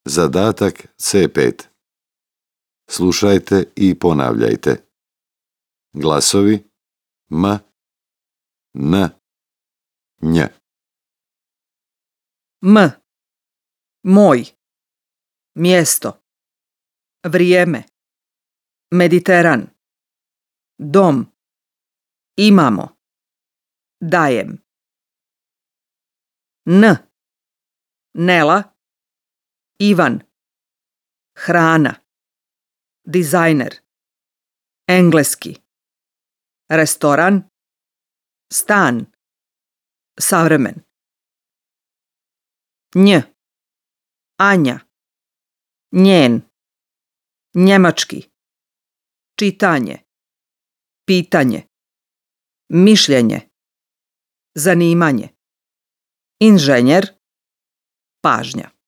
Zadatak C5. Slušajte i ponavljajte. Glasovi M, N, Nj. M. Moj. Mjesto. Vrijeme. Mediteran. Dom. Imamo. Dajem. N. Nela. Ivan. Hrana. Dizajner. Engleski. Restoran. Stan. Savremen. Nj. Anja. Njen. Njemački. Čitanje. Pitanje. Mišljenje. Zanimanje. Inženjer. Pažnja.